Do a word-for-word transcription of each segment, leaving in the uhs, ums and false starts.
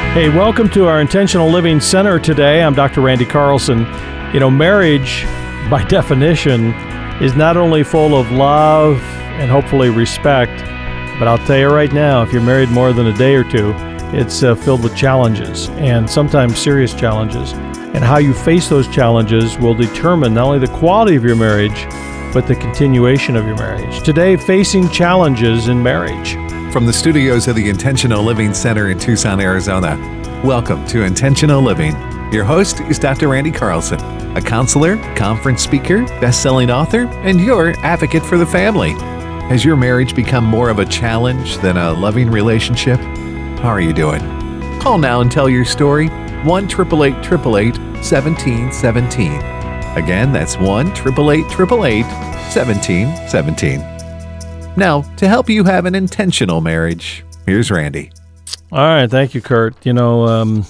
Hey, welcome to our Intentional Living Center today. I'm Doctor Randy Carlson. You know, marriage, by definition, is not only full of love and hopefully respect, but I'll tell you right now, if you're married more than a day or two, it's uh, filled with challenges, and sometimes serious challenges. And how you face those challenges will determine not only the quality of your marriage, but the continuation of your marriage. Today, facing challenges in marriage. From the studios of the Intentional Living Center in Tucson, Arizona, welcome to Intentional Living. Your host is Doctor Randy Carlson, a counselor, conference speaker, best-selling author, and your advocate for the family. Has your marriage become more of a challenge than a loving relationship? How are you doing? Call now and tell your story. one eight eight eight eight eight one seven one seven. Again, that's one eight eight eight eight eight one seven one seven. Now, to help you have an intentional marriage, here's Randy. All right, thank you, Kurt. You know, um,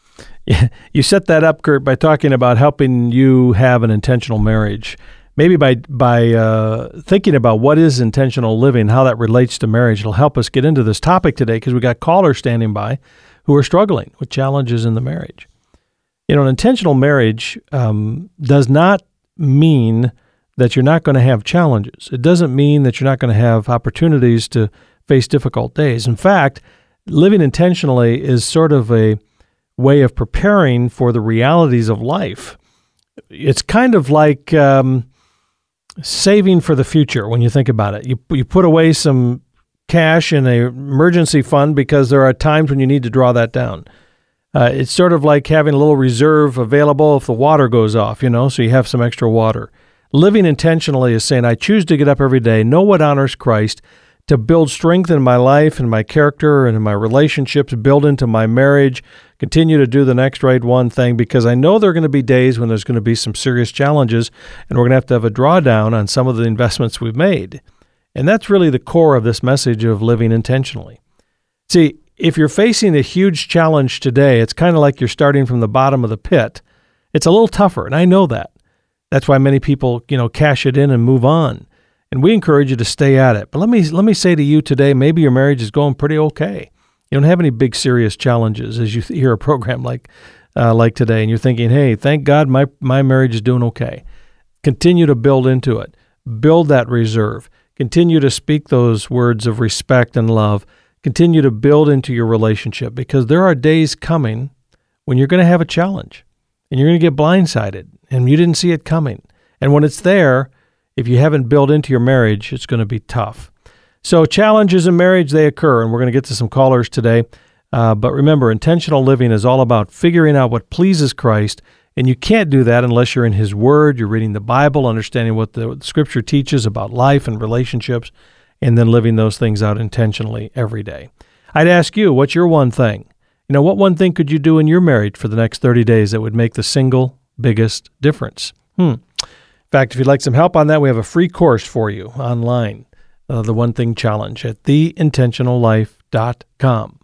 you set that up, Kurt, by talking about helping you have an intentional marriage. Maybe by by uh, thinking about what is intentional living, how that relates to marriage, it'll help us get into this topic today because we got callers standing by who are struggling with challenges in the marriage. You know, an intentional marriage um, does not mean that you're not going to have challenges. It doesn't mean that you're not going to have opportunities to face difficult days. In fact, living intentionally is sort of a way of preparing for the realities of life. It's kind of like um, saving for the future when you think about it. You you put away some cash in an emergency fund because there are times when you need to draw that down. Uh, it's sort of like having a little reserve available if the water goes off, you know, so you have some extra water. Living intentionally is saying, I choose to get up every day, know what honors Christ, to build strength in my life and my character and in my relationships, build into my marriage, continue to do the next right one thing, because I know there are going to be days when there's going to be some serious challenges, and we're going to have to have a drawdown on some of the investments we've made. And that's really the core of this message of living intentionally. See, if you're facing a huge challenge today, it's kind of like you're starting from the bottom of the pit. It's a little tougher, and I know that. That's why many people, you know, cash it in and move on. And we encourage you to stay at it. But let me let me say to you today, maybe your marriage is going pretty okay. You don't have any big serious challenges as you hear a program like uh, like today, and you're thinking, hey, thank God my, my marriage is doing okay. Continue to build into it. Build that reserve. Continue to speak those words of respect and love. Continue to build into your relationship, because there are days coming when you're going to have a challenge and you're going to get blindsided and you didn't see it coming. And when it's there, if you haven't built into your marriage, it's going to be tough. So challenges in marriage, they occur, and we're going to get to some callers today. Uh, but remember, intentional living is all about figuring out what pleases Christ, and you can't do that unless you're in His Word, you're reading the Bible, understanding what the, what the Scripture teaches about life and relationships, and then living those things out intentionally every day. I'd ask you, what's your one thing? You know, what one thing could you do in your marriage for the next thirty days that would make the single biggest difference? Hmm. In fact, if you'd like some help on that, we have a free course for you online, uh, the One Thing Challenge at the intentional life dot com.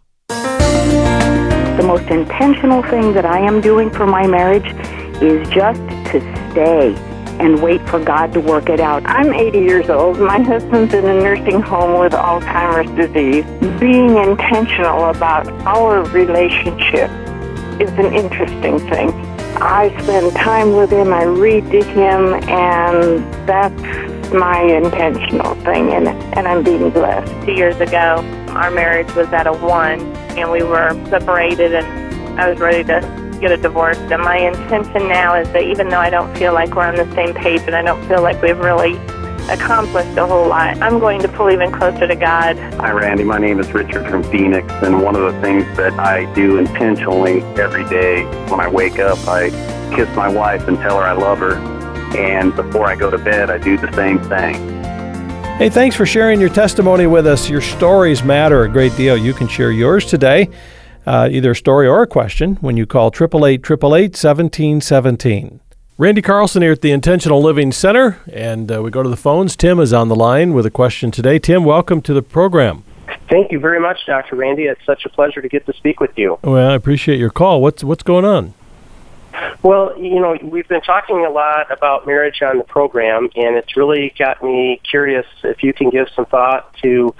The most intentional thing that I am doing for my marriage is just to stay and wait for God to work it out. I'm eighty years old. My husband's in a nursing home with Alzheimer's disease. Being intentional about our relationship is an interesting thing. I spend time with him, I read to him, and that's my intentional thing, and, and I'm being blessed. Two years ago, our marriage was at a one, and we were separated, and I was ready to get a divorce. And my intention now is that even though I don't feel like we're on the same page and I don't feel like we've really accomplished a whole lot, I'm going to pull even closer to God. Hi, Randy. My name is Richard from Phoenix, and one of the things that I do intentionally every day when I wake up, I kiss my wife and tell her I love her, and before I go to bed, I do the same thing. Hey, thanks for sharing your testimony with us. Your stories matter a great deal. You can share yours today, uh, either a story or a question, when you call eight eight eight, eight eight eight, one seven one seven. Randy Carlson here at the Intentional Living Center, and uh, we go to the phones. Tim is on the line with a question today. Tim, welcome to the program. Thank you very much, Doctor Randy. It's such a pleasure to get to speak with you. Well, I appreciate your call. What's what's going on? Well, you know, we've been talking a lot about marriage on the program, and it's really got me curious if you can give some thought to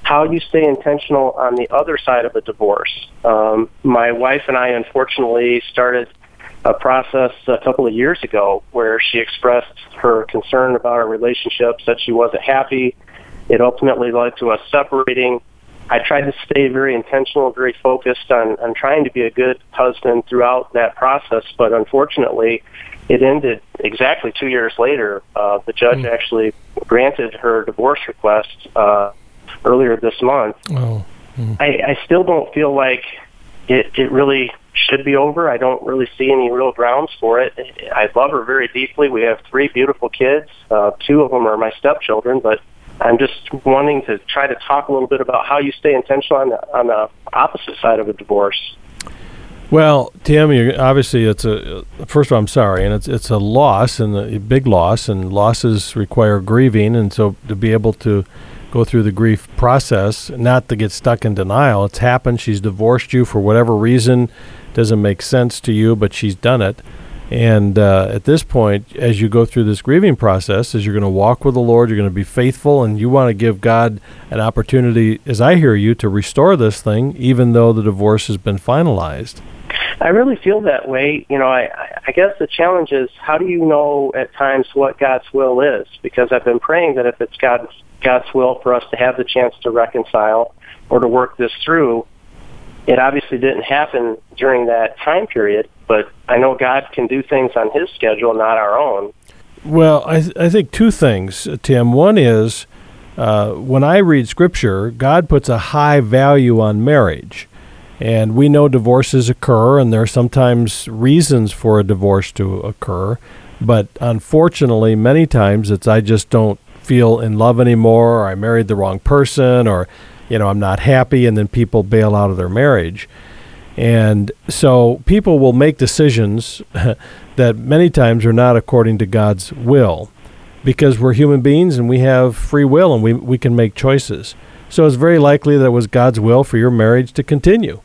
how you stay intentional on the other side of a divorce. Um, my wife and I, unfortunately, started a process a couple of years ago where she expressed her concern about our relationship, said she wasn't happy. It ultimately led to us separating. I tried to stay very intentional, very focused on, on trying to be a good husband throughout that process, but unfortunately, it ended exactly two years later. Uh, the judge mm. actually granted her divorce request uh, earlier this month. Oh. Mm. I, I still don't feel like it, it really should be over. I don't really see any real grounds for it. I love her very deeply. We have three beautiful kids. Uh, two of them are my stepchildren, but I'm just wanting to try to talk a little bit about how you stay intentional on the, on the opposite side of a divorce. Well, Tim, you're, obviously it's a, first of all, I'm sorry, and it's it's a loss, and a big loss, and losses require grieving, and so to be able to go through the grief process, not to get stuck in denial. It's happened. She's divorced you for whatever reason. Doesn't make sense to you, but she's done it. And uh, at this point, as you go through this grieving process, as you're going to walk with the Lord, you're going to be faithful, and you want to give God an opportunity, as I hear you, to restore this thing, even though the divorce has been finalized. I really feel that way. You know, I, I guess the challenge is, how do you know at times what God's will is? Because I've been praying that if it's God's, God's will for us to have the chance to reconcile or to work this through, it obviously didn't happen during that time period, but I know God can do things on his schedule, not our own. Well, I, th- I think two things, Tim. One is, uh, when I read Scripture, God puts a high value on marriage. And we know divorces occur, and there are sometimes reasons for a divorce to occur. But unfortunately, many times it's I just don't feel in love anymore, or I married the wrong person, or, you know, I'm not happy, and then people bail out of their marriage. And so people will make decisions that many times are not according to God's will, because we're human beings and we have free will, and we, we can make choices. So it's very likely that it was God's will for your marriage to continue.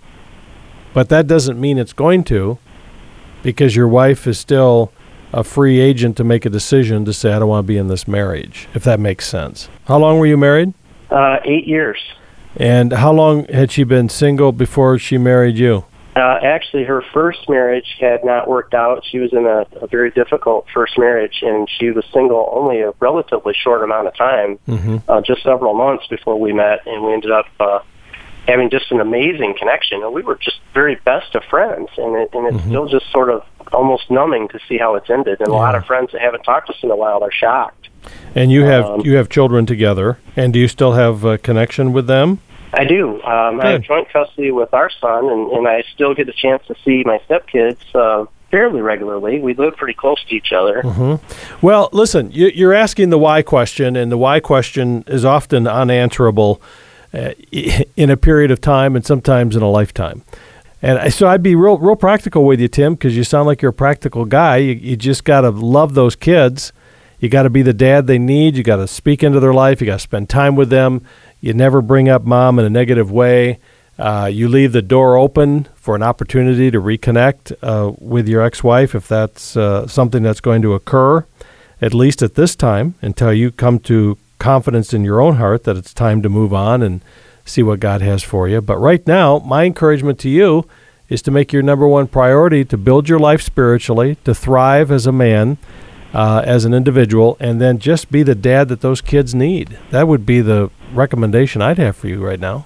But that doesn't mean it's going to, because your wife is still a free agent to make a decision to say, I don't want to be in this marriage, if that makes sense. How long were you married? Uh, eight years. And how long had she been single before she married you? Uh, actually, her first marriage had not worked out. She was in a, a very difficult first marriage, and she was single only a relatively short amount of time, mm-hmm. uh, just several months before we met, and we ended up uh, having just an amazing connection. And we were just very best of friends, and, it, and it's mm-hmm. still just sort of almost numbing to see how it's ended. And yeah. a lot of friends that haven't talked to us in a while are shocked. And you have um, you have children together, and do you still have a connection with them? I do. Um, I have joint custody with our son, and, and I still get a chance to see my stepkids uh, fairly regularly. We live pretty close to each other. Mm-hmm. Well, listen, you, you're asking the why question, and the why question is often unanswerable uh, in a period of time and sometimes in a lifetime. And so I'd be real real practical with you, Tim, because you sound like you're a practical guy. You, you just got to love those kids. You got to be the dad they need. You got to speak into their life. You got to spend time with them. You never bring up mom in a negative way. Uh, you leave the door open for an opportunity to reconnect uh, with your ex-wife if that's uh, something that's going to occur, at least at this time, until you come to confidence in your own heart that it's time to move on and see what God has for you. But right now, my encouragement to you is to make your number one priority to build your life spiritually, to thrive as a man, Uh, as an individual, and then just be the dad that those kids need. That would be the recommendation I'd have for you right now.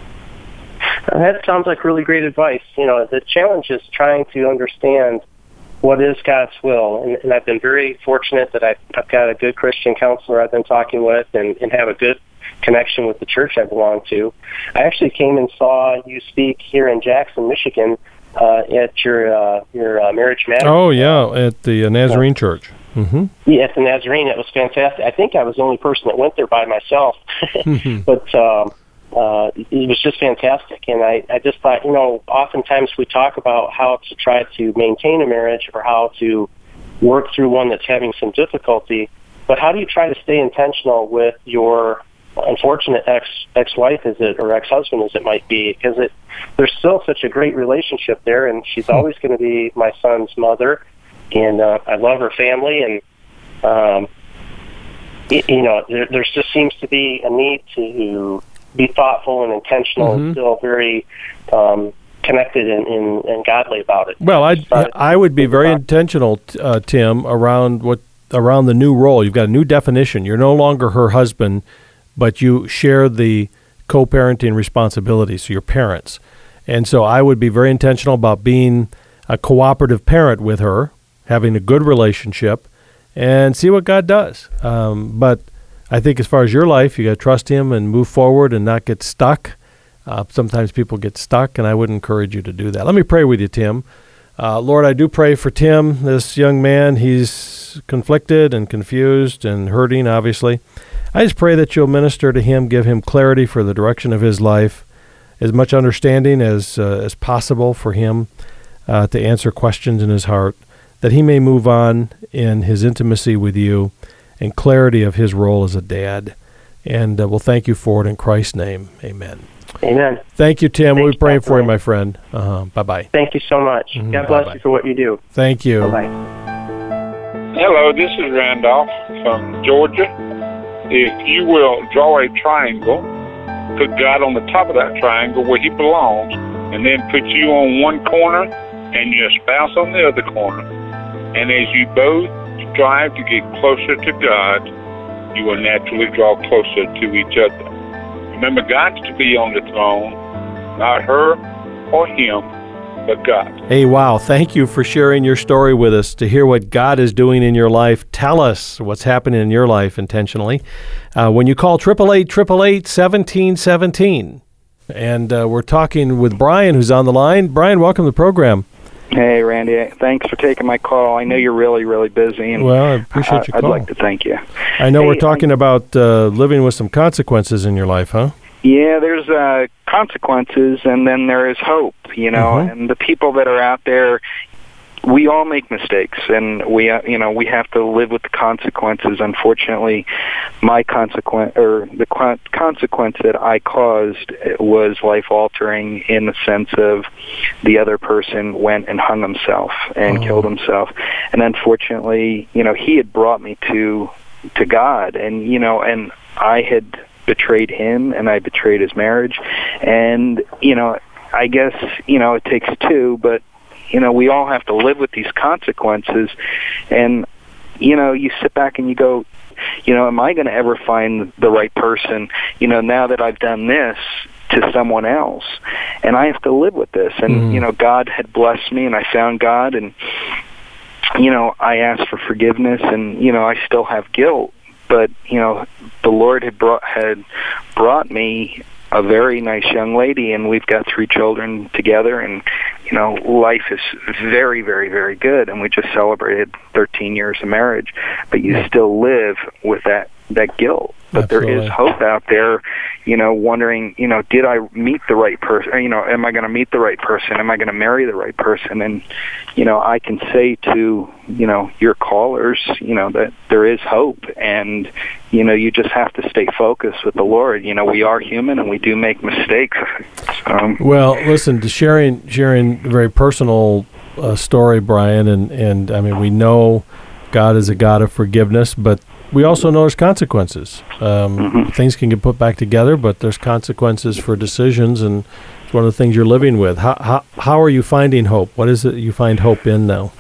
That sounds like really great advice. You know, the challenge is trying to understand what is God's will, and, and I've been very fortunate that I've, I've got a good Christian counselor I've been talking with, and, and have a good connection with the church I belong to. I actually came and saw you speak here in Jackson, Michigan, uh, at your uh, your uh, Marriage Matters. Oh yeah, at the uh, Nazarene uh, Church. Mm-hmm. Yeah, at the Nazarene. It was fantastic. I think I was the only person that went there by myself, but um, uh, it was just fantastic. And I, I just thought, you know, oftentimes we talk about how to try to maintain a marriage or how to work through one that's having some difficulty, but how do you try to stay intentional with your unfortunate ex ex-wife, is it, or ex-husband, as it might be, because it there's still such a great relationship there, and she's always going to be my son's mother. And uh, I love her family, and um, it, you know, there, there just seems to be a need to be thoughtful and intentional Mm-hmm. and still very um, connected and, and, and godly about it. Well, I I would be very intentional, uh, Tim, around what around the new role. You've got a new definition. You're no longer her husband, but you share the co-parenting responsibilities, so your parents. And so I would be very intentional about being a cooperative parent with her, having a good relationship, and see what God does. Um, but I think as far as your life, you got to trust Him and move forward and not get stuck. Uh, sometimes people get stuck, and I would encourage you to do that. Let me pray with you, Tim. Uh, Lord, I do pray for Tim, this young man. He's conflicted and confused and hurting, obviously. I just pray that you'll minister to him, give him clarity for the direction of his life, as much understanding as uh, as possible for him uh, to answer questions in his heart, that he may move on in his intimacy with you and clarity of his role as a dad. And uh, we'll thank you for it in Christ's name. Amen. Amen. Thank you, Tim. Thank We'll be you, praying Doctor for you, Ray. my friend. Uh-huh. Bye-bye. Thank you so much. Mhm. God bless Bye-bye. you for what you do. Thank you. Bye-bye. Hello, this is Randolph from Georgia. If you will draw a triangle, put God on the top of that triangle where He belongs, and then put you on one corner and your spouse on the other corner. And as you both strive to get closer to God, you will naturally draw closer to each other. Remember, God's to be on the throne, not her or him, but God. Hey, wow. Thank you for sharing your story with us to hear what God is doing in your life. Tell us what's happening in your life intentionally. Uh, when you call eight eight eight, eight eight eight, one seven one seven. And uh, we're talking with Brian, who's on the line. Brian, welcome to the program. Hey, Randy. Thanks for taking my call. I know you're really, really busy. And Well, I appreciate your I'd call. like to thank you. I know Hey, we're talking about uh, living with some consequences in your life, huh? Yeah, there's uh, consequences, and then there is hope, you know, Mhm. and the people that are out there, we all make mistakes, and we, uh, you know, we have to live with the consequences. Unfortunately, my consequence, or the con- consequence that I caused was life-altering in the sense of the other person went and hung himself and Oh. killed himself. And unfortunately, you know, he had brought me to to God, and, you know, and I had betrayed him, and I betrayed his marriage. And, you know, I guess, you know, it takes two, but, you know, we all have to live with these consequences. And, you know, you sit back and you go, you know, am I going to ever find the right person, you know, now that I've done this to someone else? And I have to live with this. And, Mm. you know, God had blessed me, and I found God, and, you know, I asked for forgiveness, and, you know, I still have guilt. But, you know, the Lord had brought had brought me a very nice young lady, and we've got three children together, and, you know, life is very, very, very good, and we just celebrated thirteen years of marriage. But you still live with that, that guilt. But Absolutely. there is hope out there, you know, wondering, you know, did I meet the right person? You know, am I going to meet the right person? Am I going to marry the right person? And, you know, I can say to, you know, your callers, you know, that there is hope. And, you know, you just have to stay focused with the Lord. You know, we are human, and we do make mistakes. So, Well, listen, to sharing sharing a very personal uh, story, Brian, and, and I mean, we know God is a God of forgiveness, but we also know there's consequences. Um, Mm-hmm. Things can get put back together, but there's consequences for decisions, and it's one of the things you're living with. How how, how are you finding hope? What is it you find hope in now?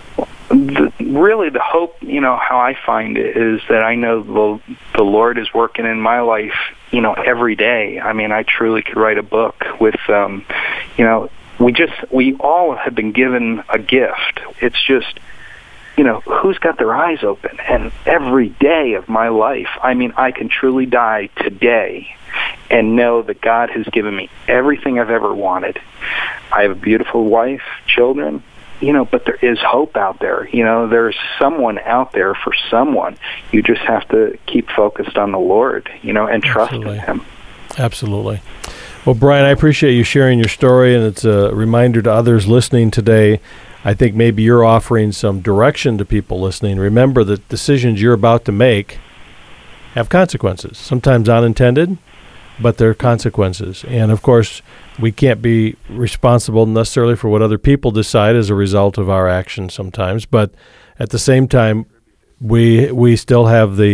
the, really the hope, you know, how I find it is that I know the, the Lord is working in my life, you know, every day. I mean, I truly could write a book with, um, you know, we just, we all have been given a gift. It's just, you know, who's got their eyes open? And every day of my life, I mean, I can truly die today and know that God has given me everything I've ever wanted. I have a beautiful wife, children, you know, but there is hope out there. You know, there's someone out there for someone. You just have to keep focused on the Lord, you know, and trust Absolutely. in Him. Absolutely. Well, Brian, I appreciate you sharing your story, and it's a reminder to others listening today. I think maybe you're offering some direction to people listening. Remember that decisions you're about to make have consequences, sometimes unintended, but there are consequences. And, of course, we can't be responsible necessarily for what other people decide as a result of our actions sometimes, but at the same time, we we still have the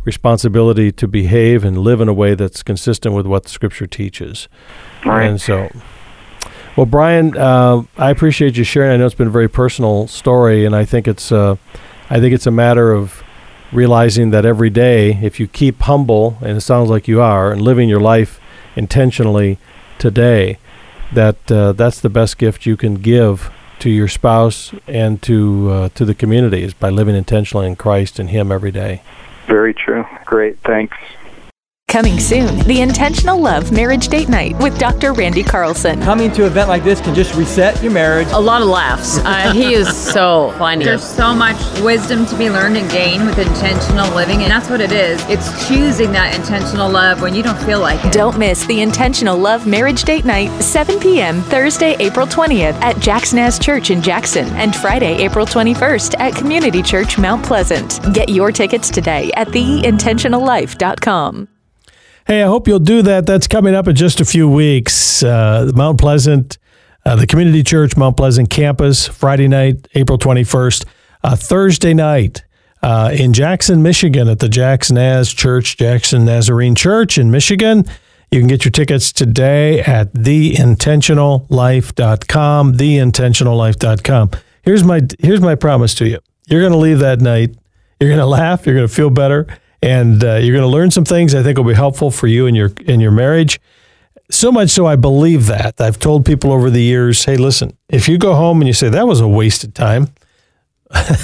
responsibility to behave and live in a way that's consistent with what the Scripture teaches. Right. And so, well, Brian, uh, I appreciate you sharing. I know it's been a very personal story, and I think it's uh, I think it's a matter of realizing that every day, if you keep humble, and it sounds like you are, and living your life intentionally today, that uh, that's the best gift you can give to your spouse and to uh, to the community, is by living intentionally in Christ and Him every day. Very true. Great. Thanks. Coming soon, the Intentional Love Marriage Date Night with Doctor Randy Carlson. Coming to an event like this can just reset your marriage. A lot of laughs. Uh, he is so funny. There's so much wisdom to be learned and gained with intentional living, and that's what it is. It's choosing that intentional love when you don't feel like it. Don't miss the Intentional Love Marriage Date Night, seven p.m. Thursday, April twentieth at Jackson As Church in Jackson, and Friday, April twenty-first at Community Church Mount Pleasant. Get your tickets today at the intentional life dot com. Hey, I hope you'll do that. That's coming up in just a few weeks. Uh, Mount Pleasant, uh, the Community Church Mount Pleasant campus, Friday night, April twenty-first. Uh, Thursday night uh, in Jackson, Michigan at the Jackson As Church, Jackson Nazarene Church in Michigan. You can get your tickets today at the intentional life dot com, the intentional life dot com. Here's my, here's my promise to you. You're going to leave that night. You're going to laugh. You're going to feel better. And uh, you're going to learn some things I think will be helpful for you in your in your marriage. So much so I believe that. I've told people over the years, hey, listen, if you go home and you say, that was a wasted time, uh,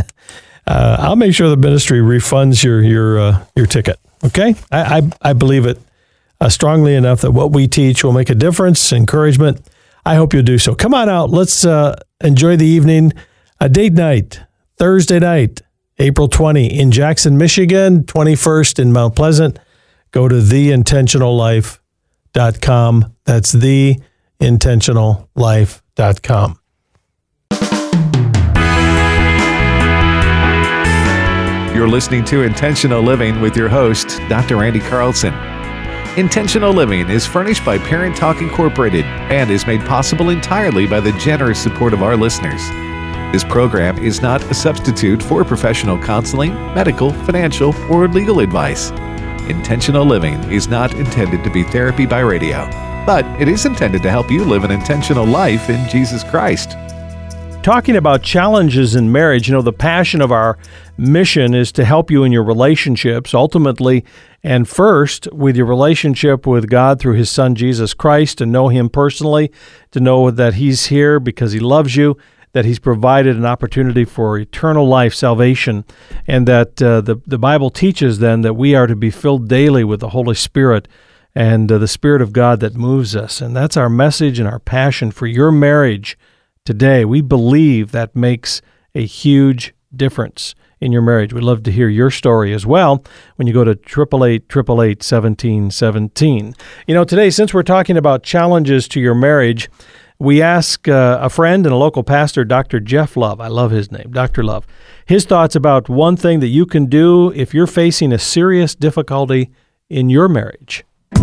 I'll make sure the ministry refunds your your uh, your ticket, okay? I, I, I believe it uh, strongly enough that what we teach will make a difference, encouragement. I hope you'll do so. Come on out. Let's uh, enjoy the evening. A date night, Thursday night. April twentieth in Jackson, Michigan, twenty-first in Mount Pleasant. Go to the intentional life dot com. That's the intentional life dot com. You're listening to Intentional Living with your host, Doctor Randy Carlson. Intentional Living is furnished by Parent Talk Incorporated and is made possible entirely by the generous support of our listeners. This program is not a substitute for professional counseling, medical, financial, or legal advice. Intentional Living is not intended to be therapy by radio, but it is intended to help you live an intentional life in Jesus Christ. Talking about challenges in marriage, you know, the passion of our mission is to help you in your relationships, ultimately, and first with your relationship with God through His Son, Jesus Christ, to know Him personally, to know that He's here because He loves you, that He's provided an opportunity for eternal life, salvation, and that uh, the, the Bible teaches then that we are to be filled daily with the Holy Spirit and uh, the Spirit of God that moves us. And that's our message and our passion for your marriage today. We believe that makes a huge difference in your marriage. We'd love to hear your story as well when you go to eight eight eight, eight eight eight, one seven one seven. You know, today, since we're talking about challenges to your marriage, we ask uh, a friend and a local pastor, Doctor Jeff Love, I love his name, Doctor Love, his thoughts about one thing that you can do if you're facing a serious difficulty in your marriage.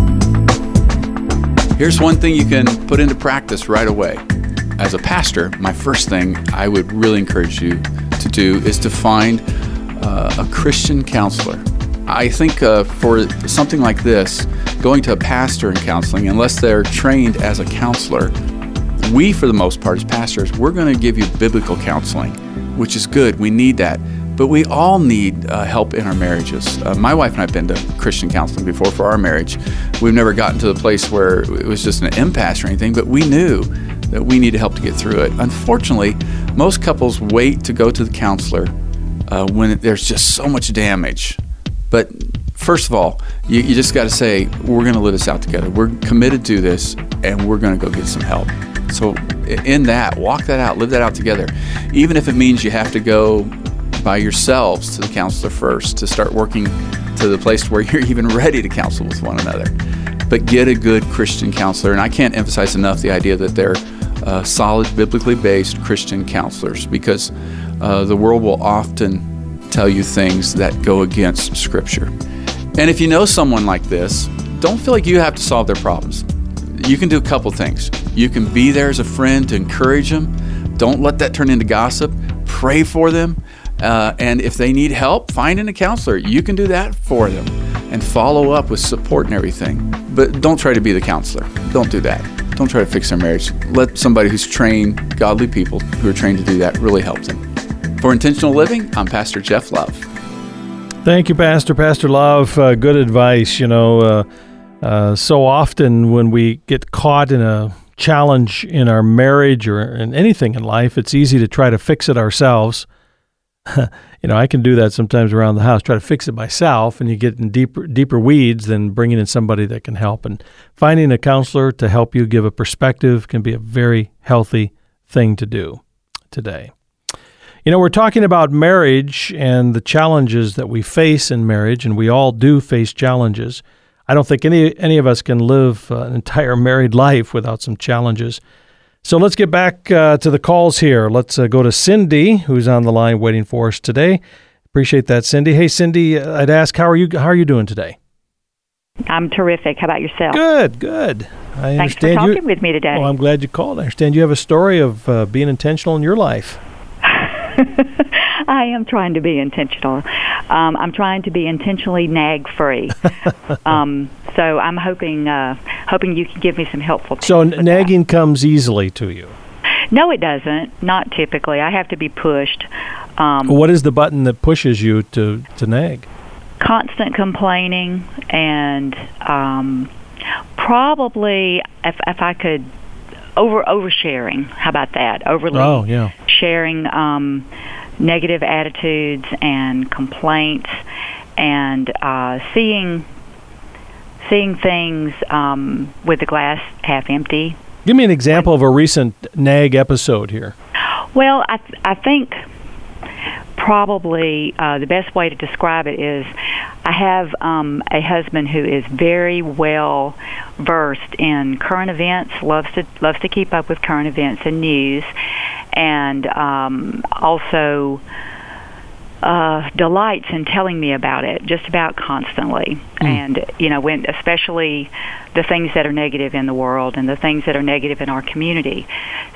Here's one thing you can put into practice right away. As a pastor, my first thing I would really encourage you to do is to find uh, a Christian counselor. I think uh, for something like this, going to a pastor in counseling, unless they're trained as a counselor, we, for the most part, as pastors, we're going to give you biblical counseling, which is good. We need that. But we all need uh, help in our marriages. Uh, my wife and I have been to Christian counseling before for our marriage. We've never gotten to the place where it was just an impasse or anything, but we knew that we needed help to get through it. Unfortunately, most couples wait to go to the counselor uh, when it, there's just so much damage. But first of all, you, you just got to say, we're going to live this out together. We're committed to this, and we're going to go get some help. So in that, walk that out, live that out together. Even if it means you have to go by yourselves to the counselor first to start working to the place where you're even ready to counsel with one another. But get a good Christian counselor. And I can't emphasize enough the idea that they're uh, solid, biblically based Christian counselors, because uh, the world will often tell you things that go against Scripture. And if you know someone like this, don't feel like you have to solve their problems. You can do a couple things. You can be there as a friend to encourage them. Don't let that turn into gossip. Pray for them. Uh, and if they need help finding a counselor, you can do that for them and follow up with support and everything. But don't try to be the counselor. Don't do that. Don't try to fix their marriage. Let somebody who's trained, godly people who are trained to do that, really help them. For Intentional Living, I'm Pastor Jeff Love. Thank you, Pastor. Pastor Love, uh, good advice. You know, uh, uh, so often when we get caught in a challenge in our marriage or in anything in life, it's easy to try to fix it ourselves. You know, I can do that sometimes around the house, try to fix it myself, and you get in deeper deeper weeds than bringing in somebody that can help. And finding a counselor to help you give a perspective can be a very healthy thing to do today. You know, we're talking about marriage and the challenges that we face in marriage, and we all do face challenges. I don't think any any of us can live uh, an entire married life without some challenges. So let's get back uh, to the calls here. Let's uh, go to Cindy, who's on the line waiting for us today. Appreciate that, Cindy. Hey, Cindy, I'd ask, how are you? How are you doing today? I'm terrific. How about yourself? Good, good. I Thanks understand for talking you, with me today. Well, I'm glad you called. I understand you have a story of uh, being intentional in your life. I am trying to be intentional. Um, I'm trying to be intentionally nag-free. um, so I'm hoping uh, hoping you can give me some helpful tips. So n- nagging that. comes easily to you? No, it doesn't. Not typically. I have to be pushed. Um, what is the button that pushes you to, to nag? Constant complaining and um, probably, if, if I could, over oversharing. How about that? Overly oh, yeah. sharing um, negative attitudes and complaints, and uh, seeing seeing things um, with the glass half empty. Give me an example of a recent nag episode here. Well, I th- I think probably uh, the best way to describe it is I have um, a husband who is very well versed in current events, loves to loves to keep up with current events and news, and um, also uh, delights in telling me about it just about constantly. Mm. And you know, when especially the things that are negative in the world and the things that are negative in our community.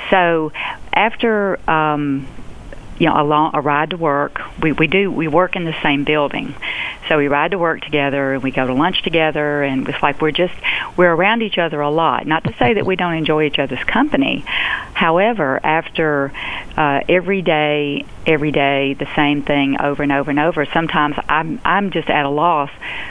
So after um, you know, a, long, a ride to work. We we do we work in the same building, so we ride to work together and we go to lunch together, and it's like we're just we're around each other a lot. Not to say that we don't enjoy each other's company. However, after uh, every day, every day the same thing over and over and over, sometimes I'm I'm just at a loss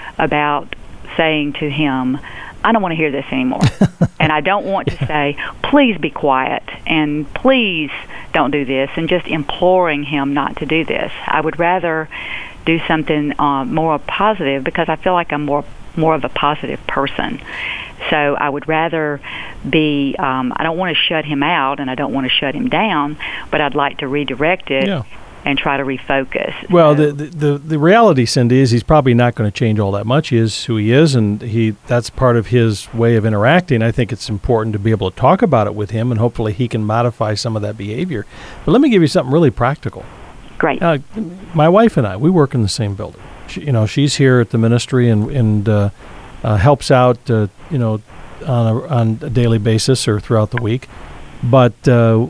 about saying to him, I don't want to hear this anymore. And I don't want to say, please be quiet and please don't do this, and just imploring him not to do this. I would rather do something uh, more positive, because I feel like I'm more more of a positive person. So I would rather be, um, I don't want to shut him out and I don't want to shut him down, but I'd like to redirect it. Yeah. And try to refocus. Well, so. the, the the reality, Cindy, is he's probably not going to change all that much. He is who he is, and he that's part of his way of interacting. I think it's important to be able to talk about it with him, and hopefully he can modify some of that behavior. But let me give you something really practical. Great. Uh, my wife and I, we work in the same building. She, you know, she's here at the ministry and and uh, uh, helps out, uh, you know, on a, on a daily basis or throughout the week. But uh,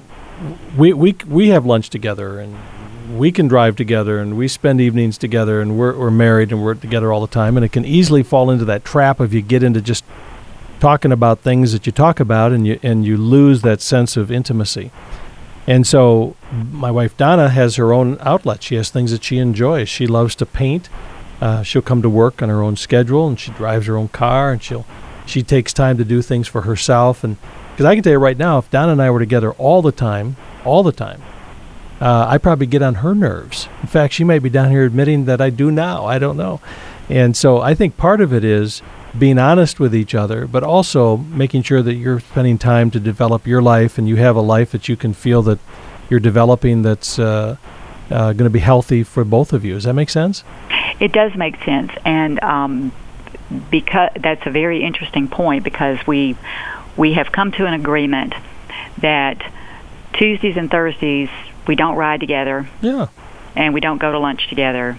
we we we have lunch together, and we can drive together, and we spend evenings together, and we're we're married and we're together all the time. And it can easily fall into that trap if you get into just talking about things that you talk about, and you and you lose that sense of intimacy. And so my wife Donna has her own outlet. She has things that she enjoys. She loves to paint. Uh, she'll come to work on her own schedule, and she drives her own car, and she'll she takes time to do things for herself. And because I can tell you right now, if Donna and I were together all the time, all the time, Uh, I probably get on her nerves. In fact, she may be down here admitting that I do now. I don't know. And so I think part of it is being honest with each other, but also making sure that you're spending time to develop your life, and you have a life that you can feel that you're developing that's uh, uh, going to be healthy for both of you. Does that make sense? It does make sense. And um, because that's a very interesting point, because we we have come to an agreement that Tuesdays and Thursdays we don't ride together. Yeah. And we don't go to lunch together.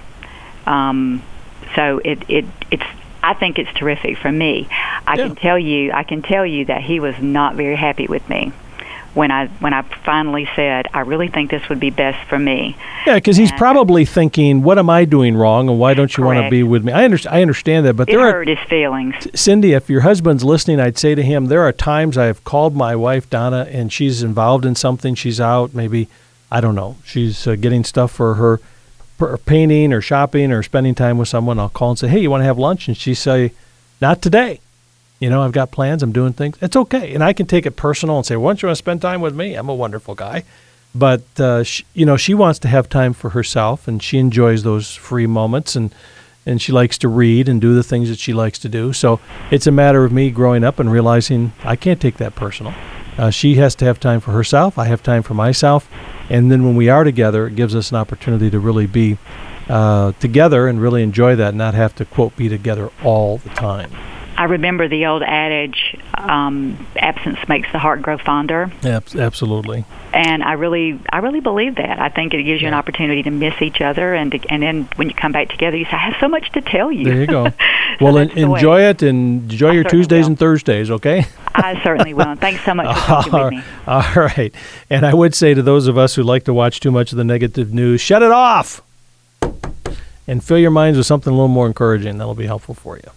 Um, so it, it it's I think it's terrific for me. I yeah. can tell you I can tell you that he was not very happy with me when I when I finally said, I really think this would be best for me. Yeah, because he's probably thinking, what am I doing wrong, and why don't you want to be with me? I, under, I understand that, but it there hurt are, his feelings. Cindy, if your husband's listening, I'd say to him, there are times I've called my wife, Donna, and she's involved in something. She's out, maybe, I don't know, she's uh, getting stuff for her, for painting or shopping or spending time with someone. I'll call and say, hey, you want to have lunch? And she say, not today. You know, I've got plans, I'm doing things. It's okay. And I can take it personal and say, why don't you want to spend time with me? I'm a wonderful guy. But, uh, she, you know, she wants to have time for herself, and she enjoys those free moments, and, and she likes to read and do the things that she likes to do. So it's a matter of me growing up and realizing I can't take that personal. Uh, she has to have time for herself. I have time for myself. And then when we are together, it gives us an opportunity to really be uh, together and really enjoy that and not have to, quote, be together all the time. I remember the old adage, um, absence makes the heart grow fonder. Yeah, absolutely. And I really, I really believe that. I think it gives you an opportunity to miss each other, and to, and then when you come back together, you say, I have so much to tell you. There you go. So well, en- enjoy it, and enjoy I your Tuesdays will. and Thursdays, okay? I certainly will. And thanks so much for talking with me. All right. And I would say to those of us who like to watch too much of the negative news, shut it off and fill your minds with something a little more encouraging. That'll be helpful for you.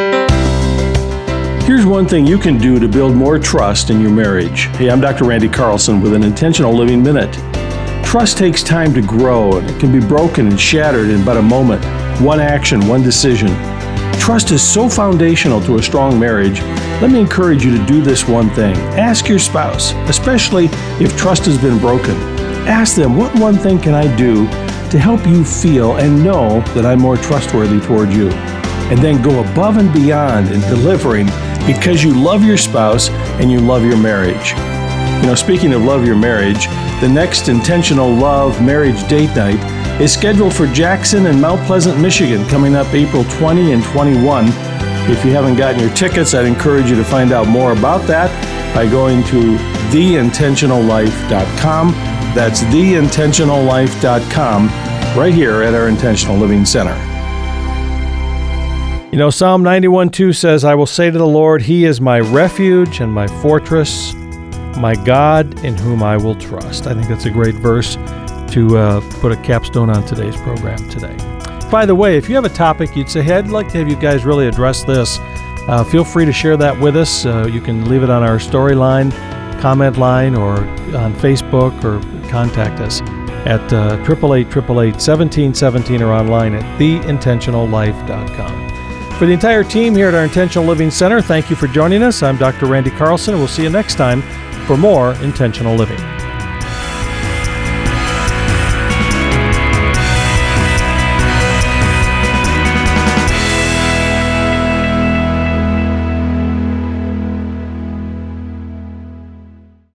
Here's one thing you can do to build more trust in your marriage. Hey, I'm Doctor Randy Carlson with an Intentional Living Minute. Trust takes time to grow, and it can be broken and shattered in but a moment. One action, one decision. Trust is so foundational to a strong marriage. Let me encourage you to do this one thing. Ask your spouse, especially if trust has been broken. Ask them, what one thing can I do to help you feel and know that I'm more trustworthy toward you? And then go above and beyond in delivering because you love your spouse and you love your marriage. You know, speaking of love your marriage, the next Intentional Love Marriage Date Night is scheduled for Jackson and Mount Pleasant, Michigan, coming up April twentieth and twenty-first. If you haven't gotten your tickets, I'd encourage you to find out more about that by going to the intentional life dot com. That's the intentional life dot com, right here at our Intentional Living Center. You know, Psalm ninety-one two says, I will say to the Lord, He is my refuge and my fortress, my God in whom I will trust. I think that's a great verse to uh, put a capstone on today's program today. By the way, if you have a topic you'd say, hey, I'd like to have you guys really address this, uh, feel free to share that with us. Uh, you can leave it on our storyline, comment line, or on Facebook, or contact us at eight eight eight, eight eight eight, one seven one seven or online at the intentional life dot com. For the entire team here at our Intentional Living Center, thank you for joining us. I'm Doctor Randy Carlson, and we'll see you next time for more Intentional Living.